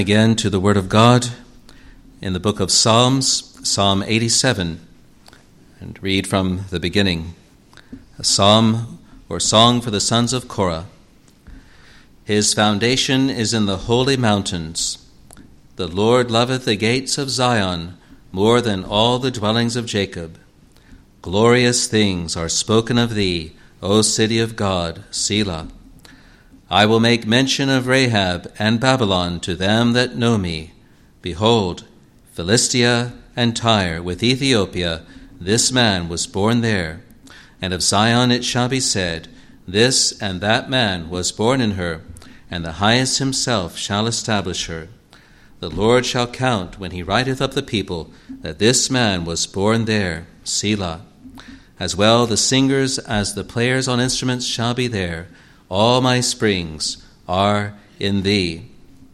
Again to the Word of God in the book of Psalms, Psalm 87, and read from the beginning. A psalm or song for the sons of Korah. His foundation is in the holy mountains. The Lord loveth the gates of Zion more than all the dwellings of Jacob. Glorious things are spoken of thee, O city of God, Selah. I will make mention of Rahab and Babylon to them that know me. Behold, Philistia and Tyre with Ethiopia, this man was born there. And of Zion it shall be said, this and that man was born in her, and the highest himself shall establish her. The Lord shall count when he writeth up the people, that this man was born there, Selah. As well the singers as the players on instruments shall be there. All my springs are in thee.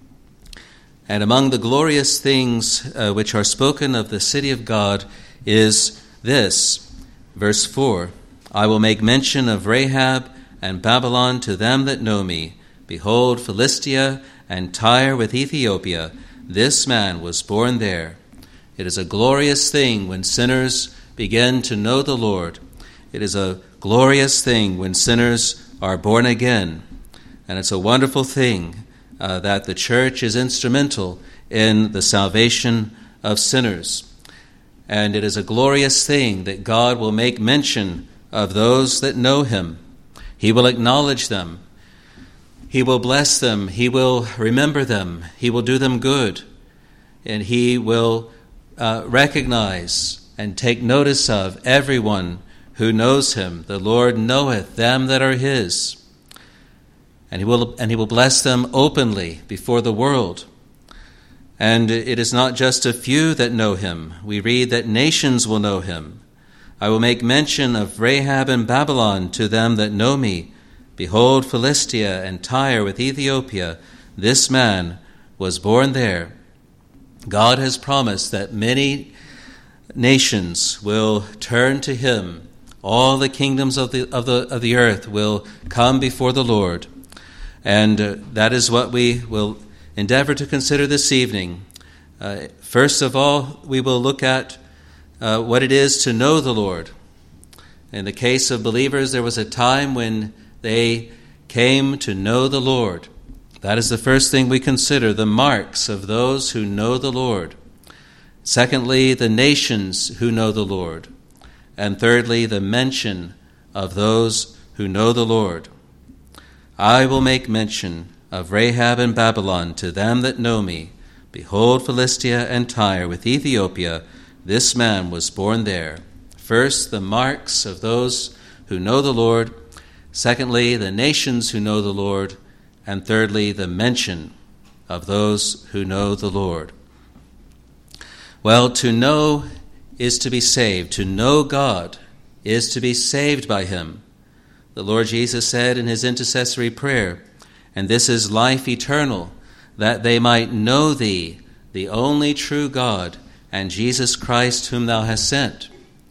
And among the glorious things which are spoken of the city of God is this, verse 4, I will make mention of Rahab and Babylon to them that know me. Behold, Philistia and Tyre with Ethiopia, this man was born there. It is a glorious thing when sinners begin to know the Lord. It is a glorious thing when sinners are born again. And it's a wonderful thing that the church is instrumental in the salvation of sinners. And it is a glorious thing that God will make mention of those that know him. He will acknowledge them. He will bless them. He will remember them. He will do them good. And he will recognize and take notice of everyone who knows him. The Lord knoweth them that are his. And he will bless them openly before the world. And it is not just a few that know him. We read that nations will know him. I will make mention of Rahab and Babylon to them that know me. Behold, Philistia and Tyre with Ethiopia, this man was born there. God has promised that many nations will turn to him. All the kingdoms of the earth will come before the Lord. And that is what we will endeavor to consider this evening. First of all, we will look at what it is to know the Lord. In the case of believers, there was a time when they came to know the Lord. That is the first thing we consider, the marks of those who know the Lord. Secondly, the nations who know the Lord. And thirdly, the mention of those who know the Lord. I will make mention of Rahab and Babylon to them that know me. Behold, Philistia and Tyre with Ethiopia, this man was born there. First, the marks of those who know the Lord. Secondly, the nations who know the Lord. And thirdly, the mention of those who know the Lord. Well, to know is to be saved. To know God is to be saved by him. The Lord Jesus said in his intercessory prayer, and this is life eternal, that they might know thee, the only true God, and Jesus Christ whom thou hast sent.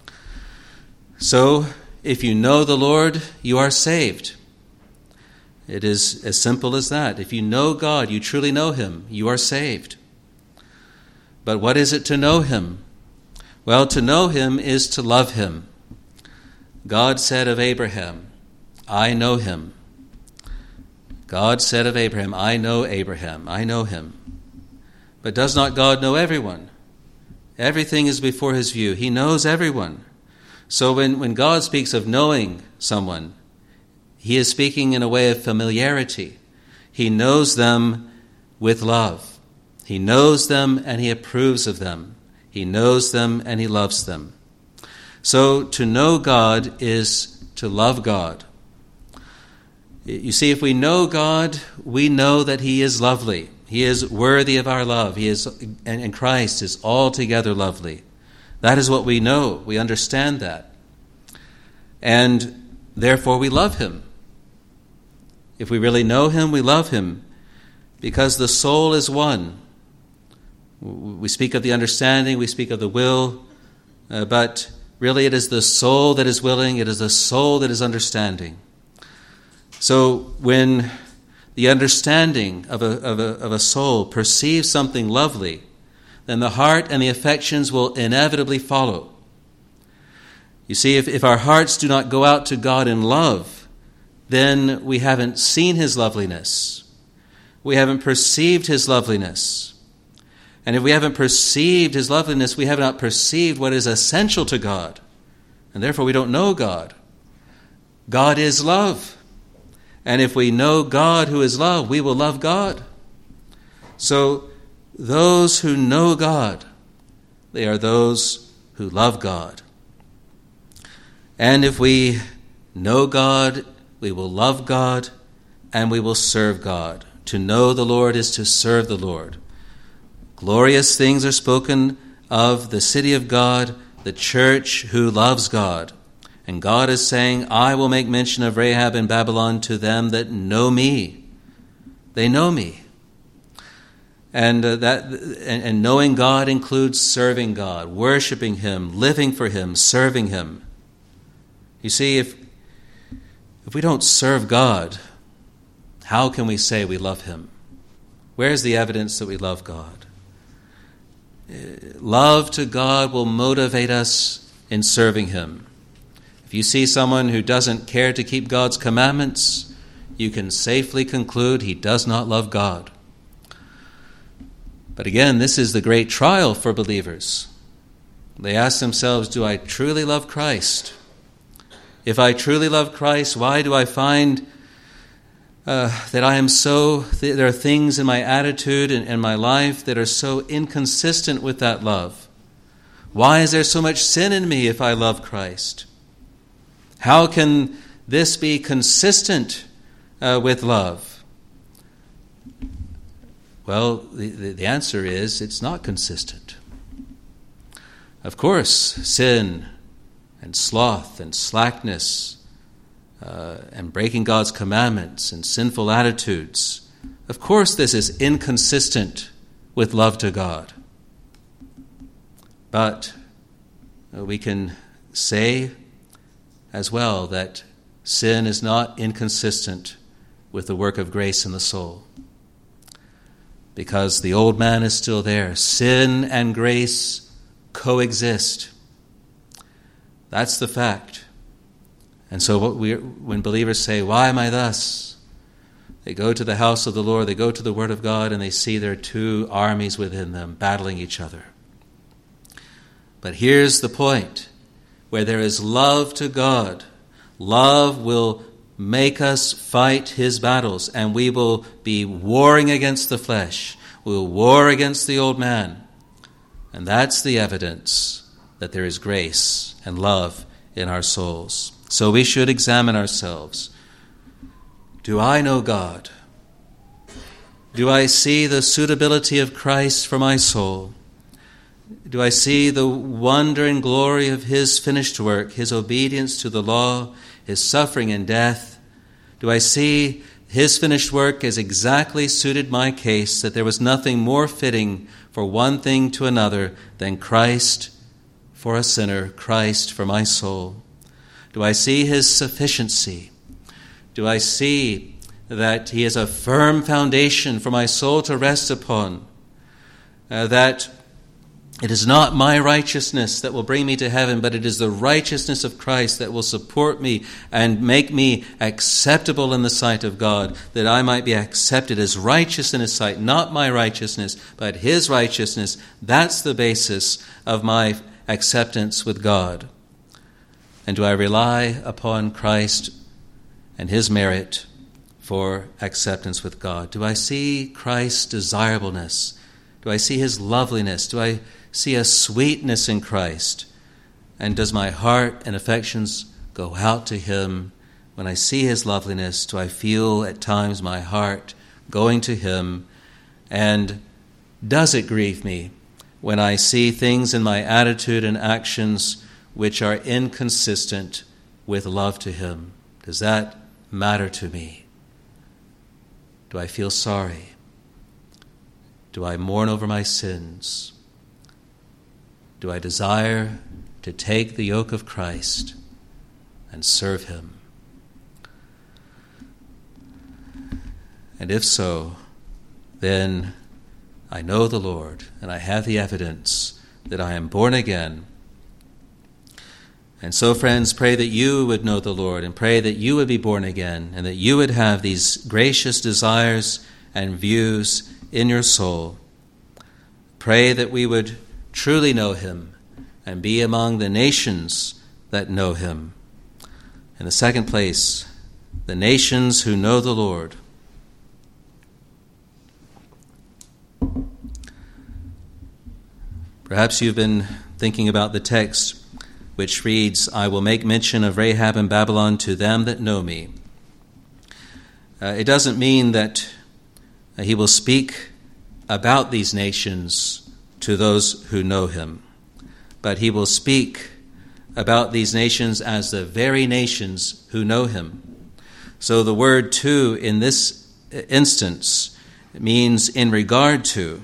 So, if you know the Lord, you are saved. It is as simple as that. If you know God, you truly know him, you are saved. But what is it to know him? Well, to know him is to love him. God said of Abraham, I know him. God said of Abraham, I know Abraham, I know him. But does not God know everyone? Everything is before his view. He knows everyone. So when God speaks of knowing someone, he is speaking in a way of familiarity. He knows them with love. He knows them and he approves of them. He knows them and he loves them. So to know God is to love God. You see, if we know God, we know that he is lovely. He is worthy of our love. He is, and Christ is altogether lovely. That is what we know. We understand that. And therefore we love him. If we really know him, we love him because the soul is one. We speak of the understanding, we speak of the will, but really it is the soul that is willing, it is the soul that is understanding. So when the understanding of a soul perceives something lovely, then the heart and the affections will inevitably follow. You see, if our hearts do not go out to God in love, then we haven't seen his loveliness. We haven't perceived his loveliness. And if we haven't perceived his loveliness, we have not perceived what is essential to God. And therefore we don't know God. God is love. And if we know God who is love, we will love God. So those who know God, they are those who love God. And if we know God, we will love God, and we will serve God. To know the Lord is to serve the Lord. Glorious things are spoken of the city of God, the church who loves God. And God is saying, I will make mention of Rahab in Babylon to them that know me. They know me. And knowing God includes serving God, worshiping him, living for him, serving him. You see, if we don't serve God, how can we say we love him? Where's the evidence that we love God? Love to God will motivate us in serving him. If you see someone who doesn't care to keep God's commandments, you can safely conclude he does not love God. But again, this is the great trial for believers. They ask themselves, do I truly love Christ? If I truly love Christ, why do I find that I am there are things in my attitude and my life that are so inconsistent with that love? Why is there so much sin in me if I love Christ? How can this be consistent with love? Well, the answer is it's not consistent. Of course, sin and sloth and slackness and breaking God's commandments and sinful attitudes, of course this is inconsistent with love to God. But we can say as well that sin is not inconsistent with the work of grace in the soul. Because the old man is still there. Sin and grace coexist. That's the fact. And so when believers say, why am I thus? They go to the house of the Lord, they go to the Word of God, and they see there are two armies within them battling each other. But here's the point. Where there is love to God, love will make us fight his battles, and we will be warring against the flesh. We will war against the old man. And that's the evidence that there is grace and love in our souls. So we should examine ourselves. Do I know God? Do I see the suitability of Christ for my soul? Do I see the wonder and glory of his finished work, his obedience to the law, his suffering and death? Do I see his finished work as exactly suited my case, that there was nothing more fitting for one thing to another than Christ for a sinner, Christ for my soul? Do I see his sufficiency? Do I see that he is a firm foundation for my soul to rest upon? That it is not my righteousness that will bring me to heaven, but it is the righteousness of Christ that will support me and make me acceptable in the sight of God, that I might be accepted as righteous in his sight, not my righteousness, but his righteousness. That's the basis of my acceptance with God. And do I rely upon Christ and his merit for acceptance with God? Do I see Christ's desirableness? Do I see his loveliness? Do I see a sweetness in Christ? And does my heart and affections go out to him? When I see his loveliness, do I feel at times my heart going to him? And does it grieve me when I see things in my attitude and actions which are inconsistent with love to him? Does that matter to me? Do I feel sorry? Do I mourn over my sins? Do I desire to take the yoke of Christ and serve him? And if so, then I know the Lord, and I have the evidence that I am born again. And so, friends, pray that you would know the Lord, and pray that you would be born again, and that you would have these gracious desires and views in your soul. Pray that we would truly know him and be among the nations that know him. In the second place, the nations who know the Lord. Perhaps you've been thinking about the text which reads, I will make mention of Rahab and Babylon to them that know me. It doesn't mean that he will speak about these nations to those who know him, but he will speak about these nations as the very nations who know him. So the word to in this instance means in regard to.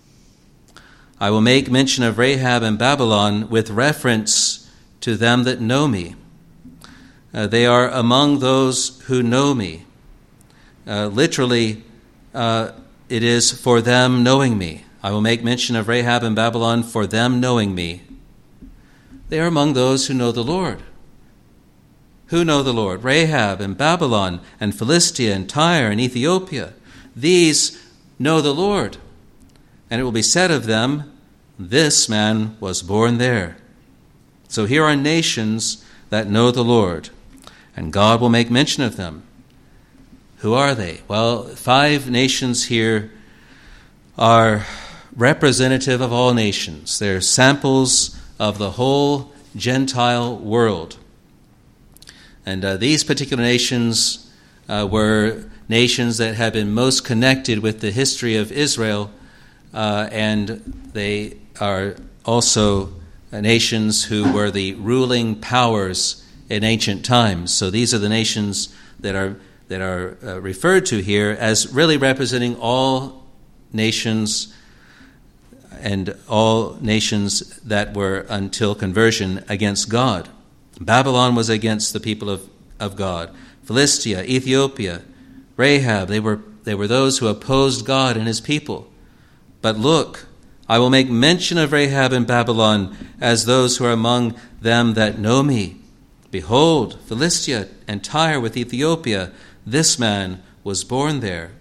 I will make mention of Rahab and Babylon with reference to them that know me. They are among those who know me. Literally, it is for them knowing me. I will make mention of Rahab and Babylon for them knowing me. They are among those who know the Lord. Who know the Lord? Rahab and Babylon and Philistia and Tyre and Ethiopia. These know the Lord. And it will be said of them, this man was born there. So here are nations that know the Lord, and God will make mention of them. Who are they? Well, 5 nations here are representative of all nations. They're samples of the whole Gentile world. And these particular nations were nations that have been most connected with the history of Israel, and they are also nations who were the ruling powers in ancient times. So these are the nations that are referred to here as really representing all nations, and all nations that were until conversion against God. Babylon was against the people of God. Philistia, Ethiopia, Rahab, they were those who opposed God and his people. But look, I will make mention of Rahab and Babylon as those who are among them that know me. Behold, Philistia and Tyre with Ethiopia, this man was born there.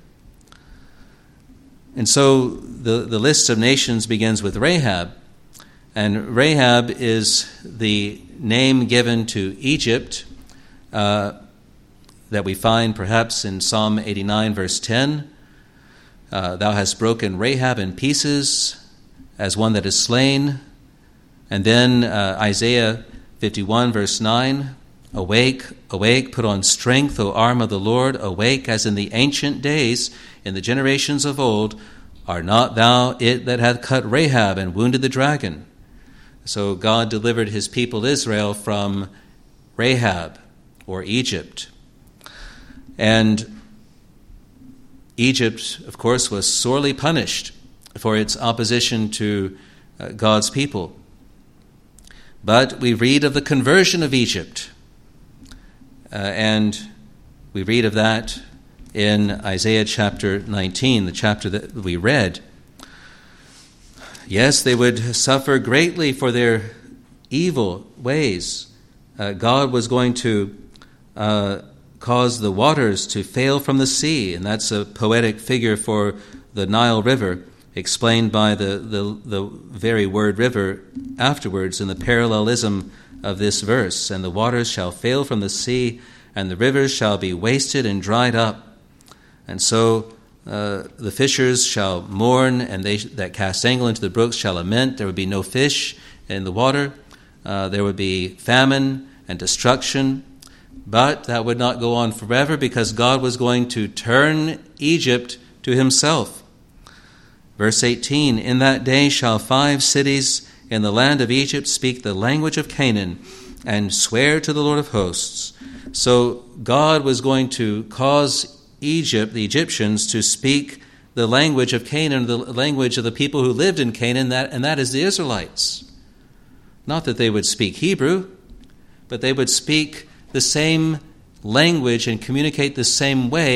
And so the list of nations begins with Rahab. And Rahab is the name given to Egypt that we find perhaps in Psalm 89, verse 10. Thou hast broken Rahab in pieces as one that is slain. And then Isaiah 51, verse 9. Awake, awake, put on strength, O arm of the Lord. Awake as in the ancient days, in the generations of old. Are not thou it that hath cut Rahab and wounded the dragon? So God delivered his people Israel from Rahab, or Egypt. And Egypt, of course, was sorely punished for its opposition to God's people. But we read of the conversion of Egypt. And we read of that in Isaiah chapter 19, the chapter that we read. Yes, they would suffer greatly for their evil ways. God was going to cause the waters to fail from the sea, and that's a poetic figure for the Nile River, explained by the very word river afterwards in the parallelism of this verse. And the waters shall fail from the sea, and the rivers shall be wasted and dried up. And so the fishers shall mourn, and they that cast angle into the brooks shall lament. There would be no fish in the water. There would be famine and destruction. But that would not go on forever, because God was going to turn Egypt to himself. Verse 18, in that day shall 5 cities in the land of Egypt speak the language of Canaan and swear to the Lord of hosts. So God was going to cause Egypt, the Egyptians, to speak the language of Canaan, the language of the people who lived in Canaan, and that is the Israelites. Not that they would speak Hebrew, but they would speak the same language and communicate the same way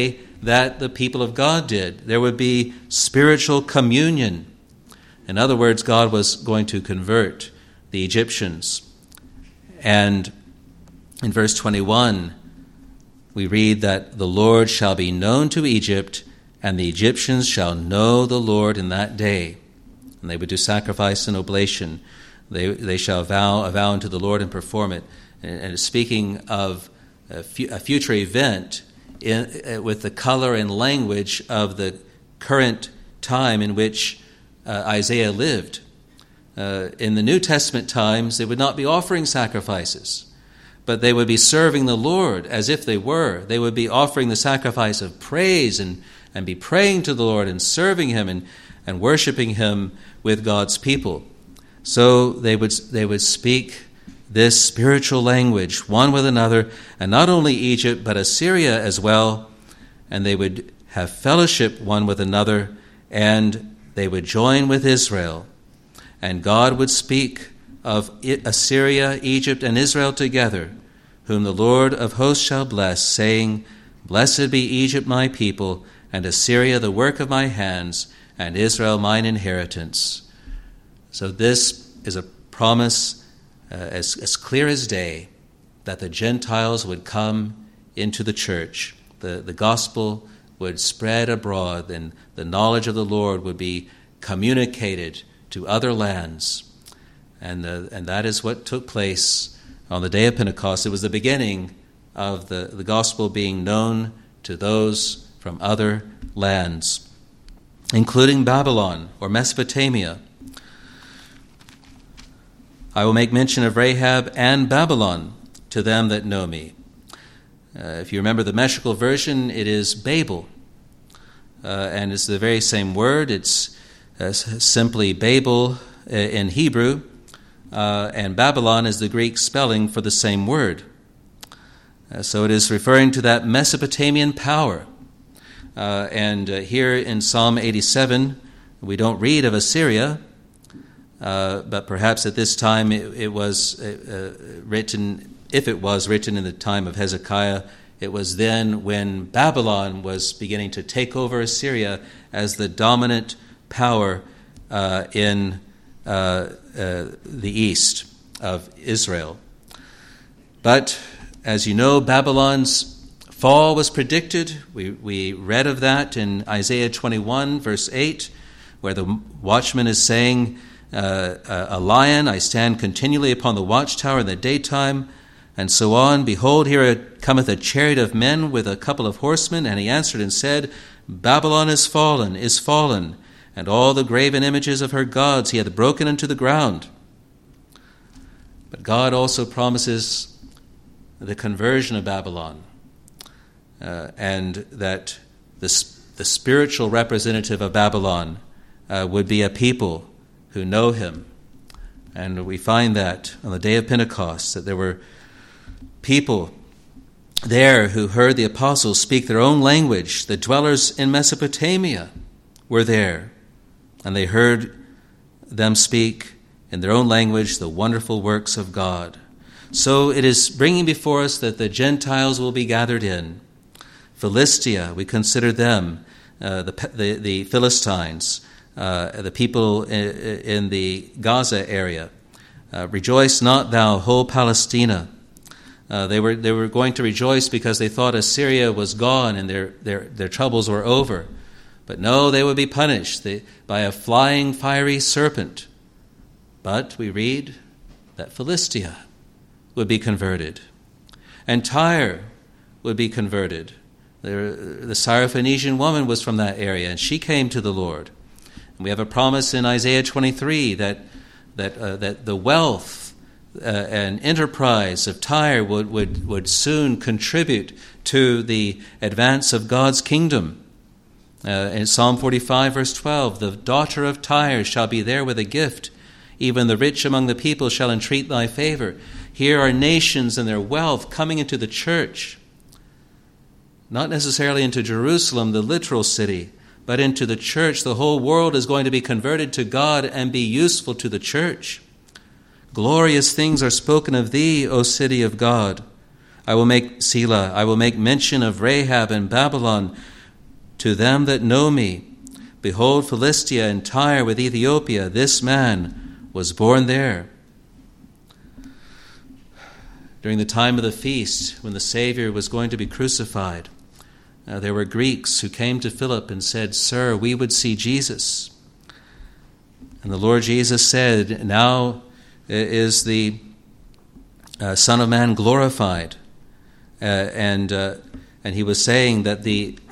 that the people of God did. There would be spiritual communion. In other words, God was going to convert the Egyptians. And in verse 21, we read that the Lord shall be known to Egypt, and the Egyptians shall know the Lord in that day. And they would do sacrifice and oblation. They shall vow a vow unto the Lord and perform it. And speaking of a future event with the color and language of the current time in which Isaiah lived. In the New Testament times, they would not be offering sacrifices, but they would be serving the Lord as if they were. They would be offering the sacrifice of praise and be praying to the Lord and serving Him and worshiping Him with God's people. So they would speak this spiritual language one with another, and not only Egypt, but Assyria as well, and they would have fellowship one with another, and they would join with Israel. And God would speak of Assyria, Egypt, and Israel together, whom the Lord of hosts shall bless, saying, Blessed be Egypt my people, and Assyria the work of my hands, and Israel mine inheritance. So this is a promise as clear as day, that the Gentiles would come into the church. The gospel would spread abroad, and the knowledge of the Lord would be communicated to other lands. And that is what took place on the day of Pentecost. It was the beginning of the gospel being known to those from other lands, including Babylon or Mesopotamia. I will make mention of Rahab and Babylon to them that know me. If you remember the Meshachel version, it is Babel. And it's the very same word. It's simply Babel in Hebrew. And Babylon is the Greek spelling for the same word. So it is referring to that Mesopotamian power. And here in Psalm 87, we don't read of Assyria, but perhaps at this time it was written, if it was written in the time of Hezekiah, it was then when Babylon was beginning to take over Assyria as the dominant power in the east of Israel. But as you know, Babylon's fall was predicted. We read of that in Isaiah 21, verse 8, where the watchman is saying, a lion, I stand continually upon the watchtower in the daytime, and so on. Behold, here cometh a chariot of men with a couple of horsemen. And he answered and said, Babylon is fallen, and all the graven images of her gods he hath broken into the ground. But God also promises the conversion of Babylon, and that the spiritual representative of Babylon would be a people who know him. And we find that on the day of Pentecost, that there were people there who heard the apostles speak their own language. The dwellers in Mesopotamia were there, and they heard them speak in their own language the wonderful works of God. So it is bringing before us that the Gentiles will be gathered in. Philistia, we consider them, the Philistines, the people in the Gaza area. Rejoice not, thou whole Palestina. They were going to rejoice because they thought Assyria was gone and their troubles were over. But no, they would be punished by a flying fiery serpent. But we read that Philistia would be converted, and Tyre would be converted. The Syrophoenician woman was from that area, and she came to the Lord. And we have a promise in Isaiah 23 that the wealth and enterprise of Tyre would soon contribute to the advance of God's kingdom. In Psalm 45, verse 12, the daughter of Tyre shall be there with a gift. Even the rich among the people shall entreat thy favor. Here are nations and their wealth coming into the church. Not necessarily into Jerusalem, the literal city, but into the church. The whole world is going to be converted to God and be useful to the church. Glorious things are spoken of thee, O city of God. I will make Selah, I will make mention of Rahab and Babylon, to them that know me, behold, Philistia and Tyre with Ethiopia, this man was born there. During the time of the feast, when the Savior was going to be crucified, there were Greeks who came to Philip and said, "Sir, we would see Jesus." And the Lord Jesus said, "Now is the Son of Man glorified." And he was saying that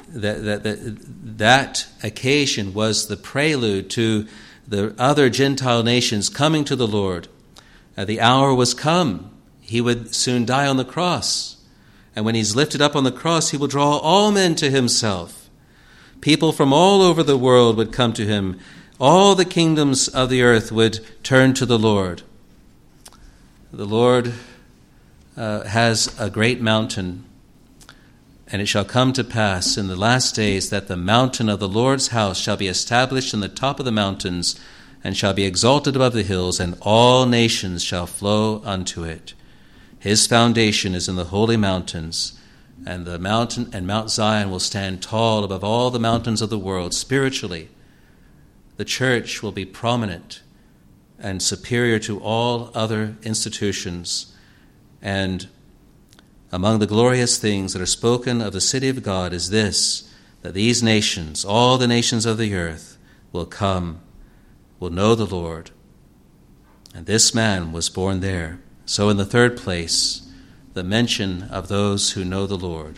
that occasion was the prelude to the other Gentile nations coming to the Lord. The hour was come. He would soon die on the cross. And when he's lifted up on the cross, he will draw all men to himself. People from all over the world would come to him. All the kingdoms of the earth would turn to the Lord. The Lord has a great mountain, and it shall come to pass in the last days that the mountain of the Lord's house shall be established in the top of the mountains, and shall be exalted above the hills, and all nations shall flow unto it. His foundation is in the holy mountains, and the mountain and Mount Zion will stand tall above all the mountains of the world. Spiritually, the church will be prominent and superior to all other institutions. And among the glorious things that are spoken of the city of God is this, that these nations, all the nations of the earth, will come, will know the Lord. And this man was born there. So in the third place, the mention of those who know the Lord.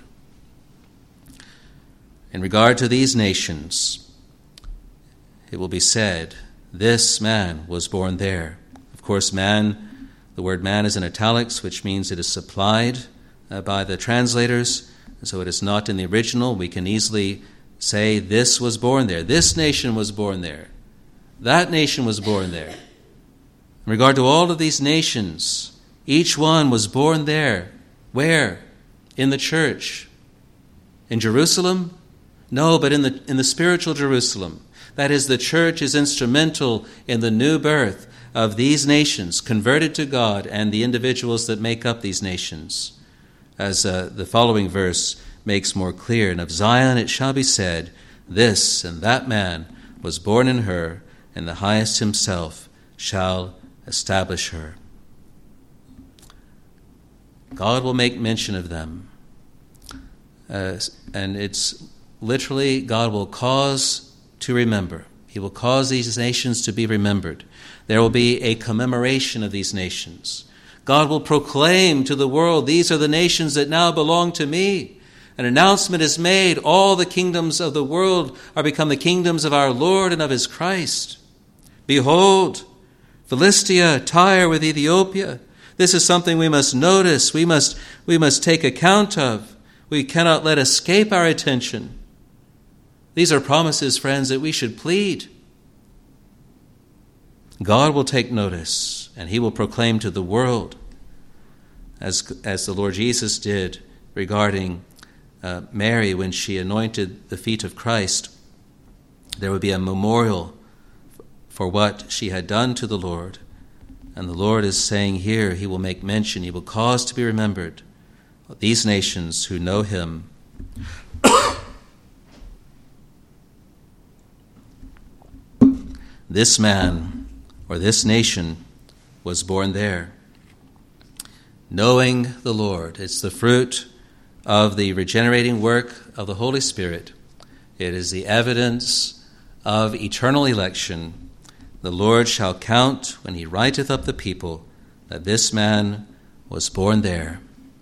In regard to these nations, it will be said, this man was born there. Of course, man, the word man is in italics, which means it is supplied by the translators, so it is not in the original. We can easily say this was born there. This nation was born there. That nation was born there. In regard to all of these nations, each one was born there. Where? In the church. In Jerusalem? No, but in the spiritual Jerusalem. That is, the church is instrumental in the new birth of these nations, converted to God, and the individuals that make up these nations. As the following verse makes more clear, and of Zion it shall be said, this and that man was born in her, and the highest himself shall establish her. God will make mention of them. And it's literally, God will cause to remember. He will cause these nations to be remembered. There will be a commemoration of these nations. God will proclaim to the world, these are the nations that now belong to me. An announcement is made, all the kingdoms of the world are become the kingdoms of our Lord and of his Christ. Behold, Philistia, Tyre with Ethiopia. This is something we must notice, we must take account of. We cannot let escape our attention. These are promises, friends, that we should plead. God will take notice, and he will proclaim to the world, as the Lord Jesus did regarding Mary when she anointed the feet of Christ. There would be a memorial for what she had done to the Lord. And the Lord is saying here, he will make mention, he will cause to be remembered these nations who know him. This man, or this nation, was born there. Knowing the Lord, it's the fruit of the regenerating work of the Holy Spirit. It is the evidence of eternal election. The Lord shall count when he writeth up the people that this man was born there.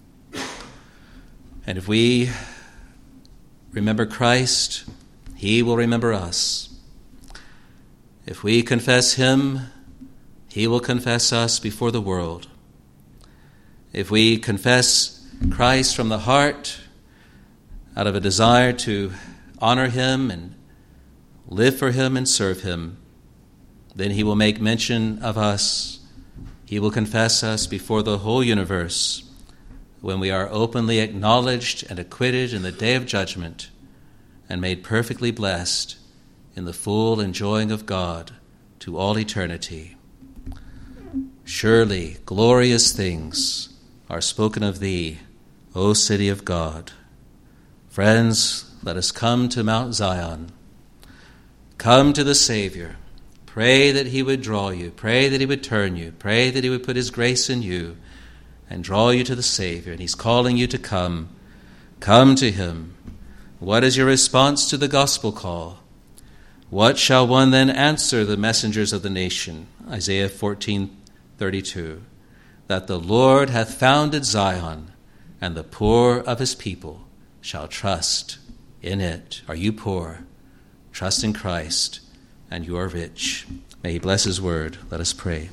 And if we remember Christ, he will remember us. If we confess him, he will confess us before the world. If we confess Christ from the heart, out of a desire to honor him and live for him and serve him, then he will make mention of us. He will confess us before the whole universe when we are openly acknowledged and acquitted in the day of judgment and made perfectly blessed in the full enjoying of God to all eternity. Surely glorious things are spoken of thee, O city of God. Friends, let us come to Mount Zion. Come to the Savior. Pray that he would draw you. Pray that he would turn you. Pray that he would put his grace in you and draw you to the Savior. And he's calling you to come. Come to him. What is your response to the gospel call? What shall one then answer the messengers of the nation? Isaiah 14:32. That the Lord hath founded Zion, and the poor of his people shall trust in it. Are you poor? Trust in Christ, and you are rich. May he bless his word. Let us pray.